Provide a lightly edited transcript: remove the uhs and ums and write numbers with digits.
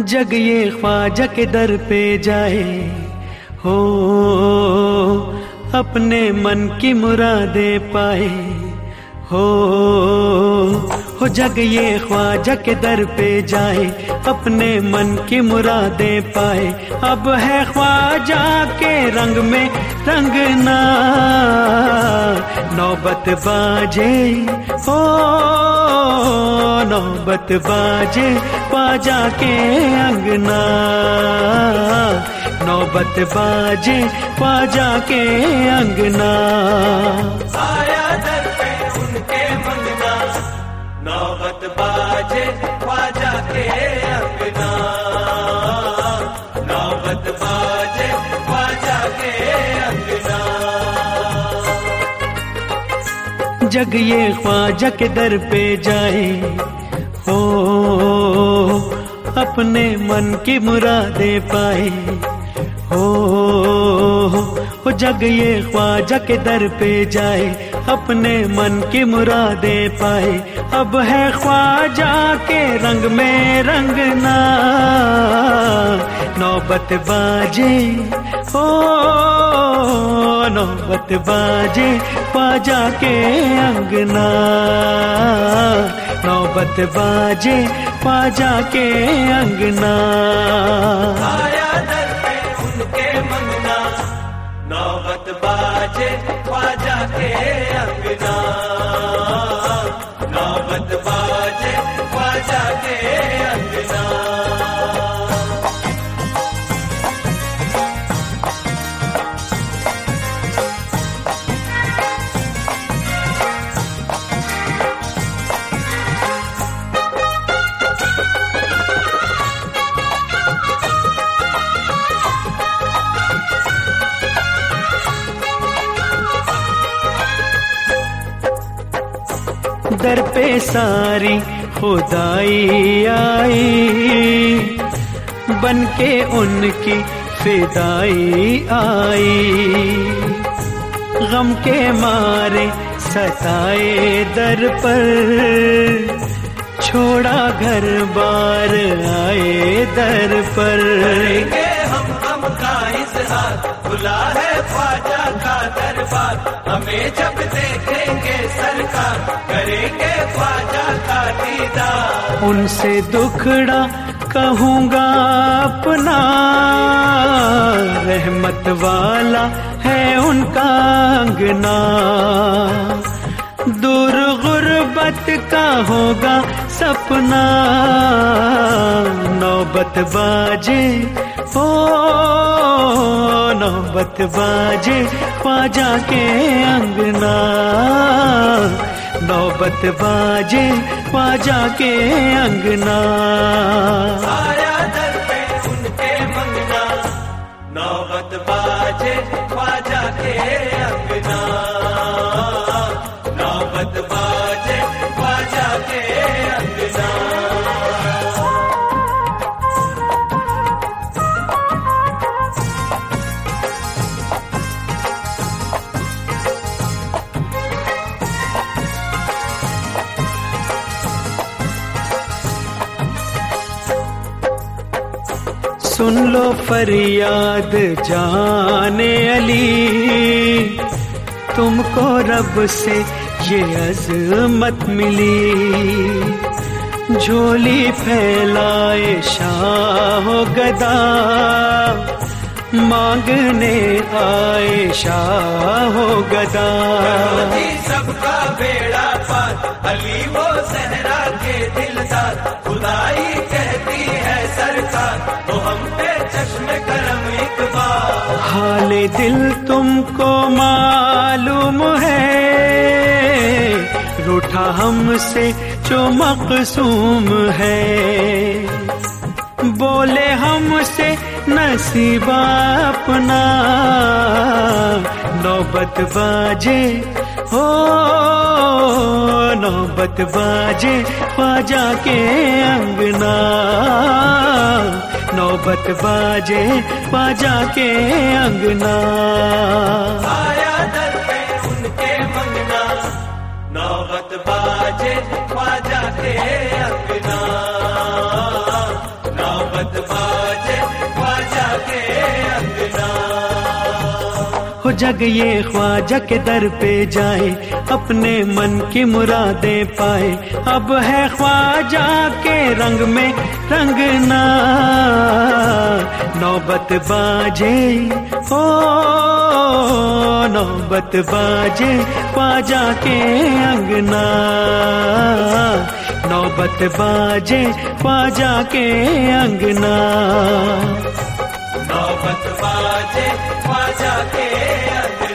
जग ये ख्वाजा के दर पे जाए, हो अपने मन की मुरादें पाए, हो जग ये ख्वाजा के दर पे जाए, अपने मन की मुरादें पाए। अब है ख्वाजा के रंग में रंगना, नौबत बाजे हो नौबत बाजे ख्वाजा के अंगना, नौबत बाजे ख्वाजा के अंगना। आया दर पे उनके मंगना, नौबत बाजे ख्वाजा के अंगना, नौबत बाजे ख्वाजा के अंगना। जग ये ख्वाजा के दर पे जाए, हो अपने मन की मुरादें पाए, हो जग ये ख्वाजा के दर पे जाए, अपने मन की मुरादें पाए। अब है ख्वाजा के रंग में रंगना, नौबत बाजे हो नौबत बाजे ख्वाजा के अंगना, नौबत बाजे ख्वाजा के अंगना। आया दर पे उनके मंगना, नौबत बाजे ख्वाजा के अंगना, नौबत बाजे ख्वाजा के अंगना। दर पे सारी खुदाई आई, बन के उनकी फिदाई आई। गम के मारे सताए दर पर, छोड़ा घर बार आए दर पर। करेंगे हम गम का इजहार, खुला है ख्वाजा का दरबार। हमें जब देखेंगे सरकार, करेंगे ख्वाजा का दीदार। उनसे दुखड़ा कहूँगा अपना, रहमत वाला है उनका अंगना। दूर गुर्बत का होगा सपना, नौबत बाजे हो नौबत बाजे ख्वाजा के अंगना, नौबत बाजे ख्वाजा के अंगना। आया दर पे उनके मंगना, नौबत बाजे ख्वाजा के अंगना, नौबत बाजे ख्वाजा के अंगना। सुन लो फरियाद जाने अली, तुमको रब से ये अज़मत मिली। झोली फैलाए शाहो गदा, मांगने आए शाहो गदा। सबका बेड़ा पार, अली वो सहरा के दिलदार। खुदाई कहती है सरकार, तो हम पे चश्मे करम इकबाल। हाले दिल तुमको मालूम है, रूठा हमसे जो मक़सूम है। बोले हमसे नसीबा अपना, नौबत बाजे हो नौबत बाजे ख्वाजा के अंगना, नौबत बाजे ख्वाजा के अंगना। आया दर पे उनके मंगना, नौबत बाजे ख्वाजा के अंगना, नौबत बाजे ख्वाजा के अंगना। हो जग ये ख्वाजा के दर पे जाए, अपने मन की मुरादें पाए। अब है ख्वाजा के रंग में रंगना, नौबत बाजे ओ नौबत बाजे ख्वाजा के अंगना, नौबत बाजे ख्वाजा के अंगना, नौबत बाजे ख्वाजा के अंगना।